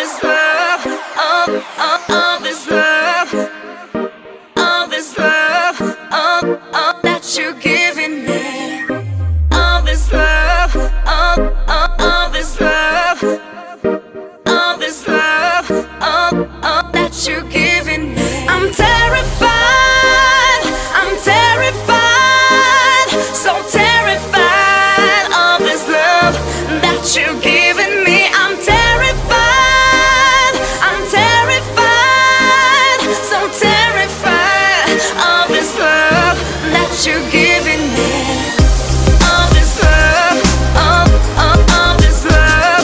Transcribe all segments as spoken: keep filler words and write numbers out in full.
this love, all, all, all this love, all this love, all, all that you're giving me. All this love, all, all, all this love, all this love, all, all that you're giving me. I'm terrified, I'm terrified, so terrified of this love that you're giving me. I'm terrified, I'm terrified, so terrified of this love that you're giving me. All this love, all, all, all this love,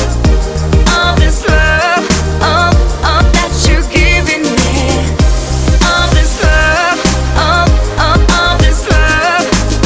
all this love, all, all that you're giving me. All this love, all, all, all this love,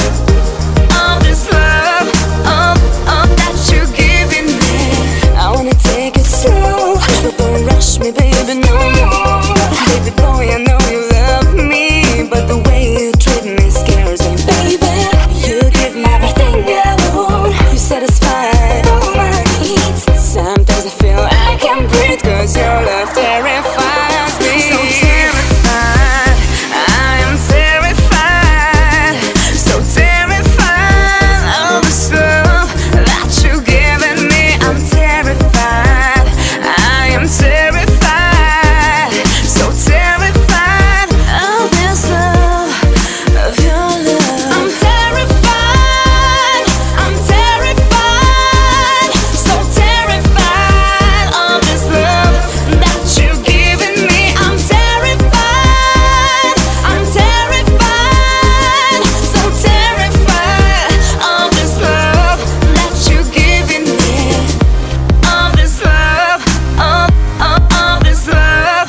all this love, all, all that you're giving me. I wanna take it slow, but don't rush me, baby, no more. Baby boy, I know you love me, but the way you treat me scares me, baby. You give me everything I want, you satisfy all my needs. Sometimes I feel I can't breathe, cause your love terrifies me. So terrified, I am terrified, so terrified of this love that you're giving me. I'm terrified, I am terrified, so terrified of this love, of your love. I'm terrified, I'm terrified, so terrified of this love that you're giving me. I'm terrified, I'm terrified, so terrified of this love that you're giving me. All this love, all, all, all this love,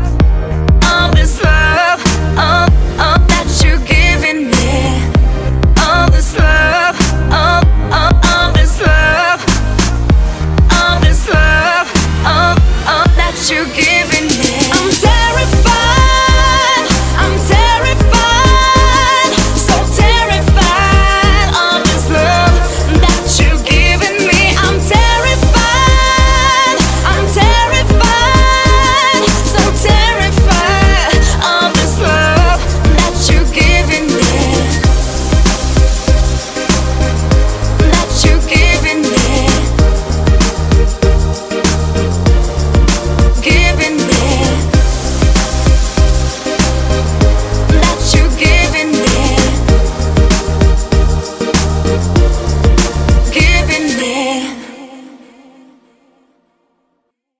all this love, all, all that you're giving me. All this love, all, all, all this love, all this love, all, all that you're giving me.